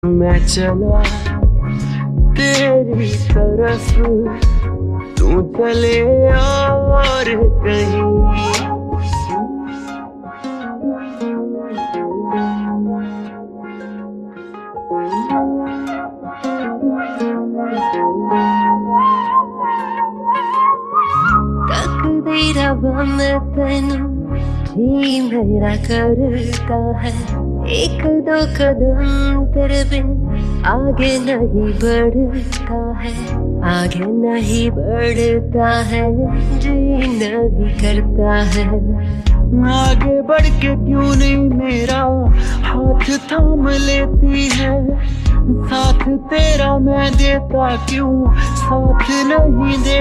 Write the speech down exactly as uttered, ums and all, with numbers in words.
मैं चला तेरी तरफ, तू चले और कहीं। तकदीर अब मैं तेनू जी मेरा करता है, एक दो कदम तेरे बिन आगे नहीं बढ़ता है, आगे नहीं बढ़ता है, जी नहीं करता है। आगे बढ़ के क्यों नहीं मेरा हाथ थाम लेती है, साथ तेरा मैं देता क्यों साथ नहीं दे